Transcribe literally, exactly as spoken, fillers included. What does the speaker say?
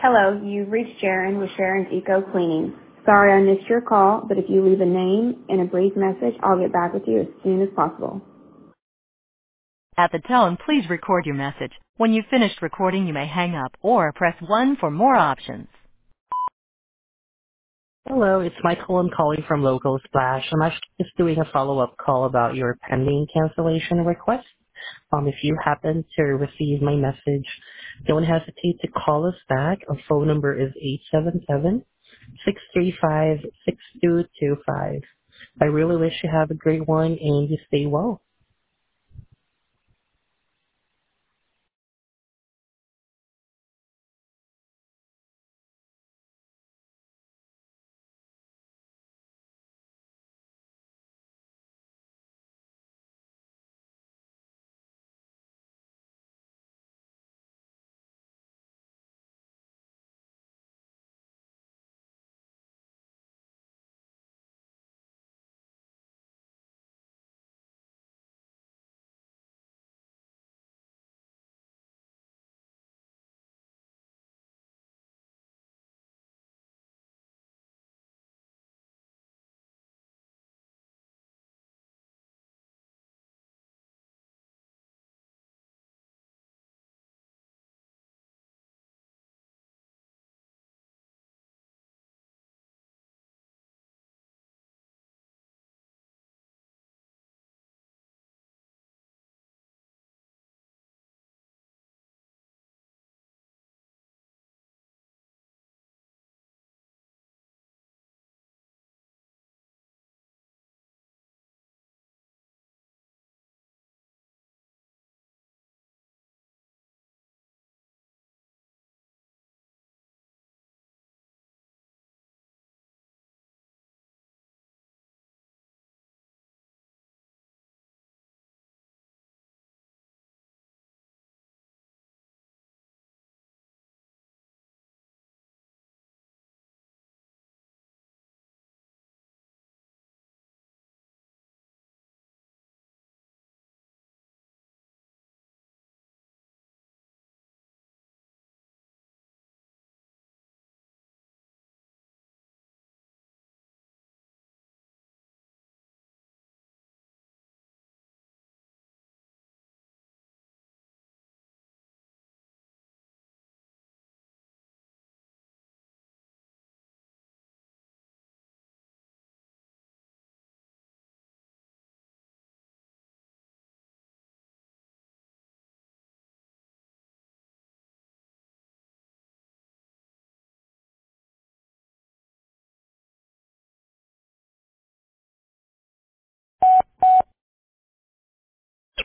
Hello, you've reached Sharon with Sharon's Eco Cleaning. Sorry I missed your call, but if you leave a name and a brief message, I'll get back with you as soon as possible. At the tone, please record your message. When you've finished recording, you may hang up or press one for more options. Hello, it's Michael. I'm calling from Local Splash. I'm actually just doing a follow-up call about your pending cancellation request. Um, if you happen to receive my message, don't hesitate to call us back. Our phone number is eight seven seven, six three five, six two two five. I really wish you have a great one and you stay well.